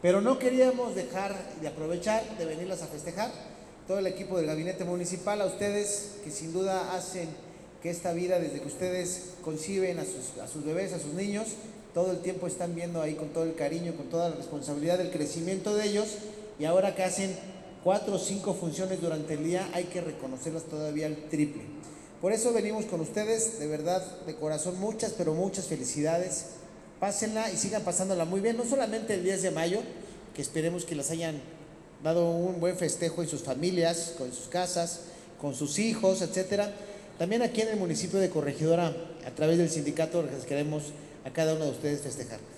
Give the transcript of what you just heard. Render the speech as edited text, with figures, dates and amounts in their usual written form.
Pero no queríamos dejar de aprovechar de venirlas a festejar. Todo el equipo del gabinete municipal, a ustedes que sin duda hacen que esta vida, desde que ustedes conciben a sus bebés, a sus niños, todo el tiempo están viendo ahí con todo el cariño, con toda la responsabilidad del crecimiento de ellos, y ahora que hacen 4 o 5 funciones durante el día, hay que reconocerlas todavía al triple. Por eso venimos con ustedes, de verdad, de corazón, muchas, pero muchas felicidades. Pásenla y sigan pasándola muy bien, no solamente el 10 de mayo, que esperemos que les hayan dado un buen festejo en sus familias, con sus casas, con sus hijos, etcétera. También aquí en el municipio de Corregidora, a través del sindicato, les queremos a cada uno de ustedes festejar.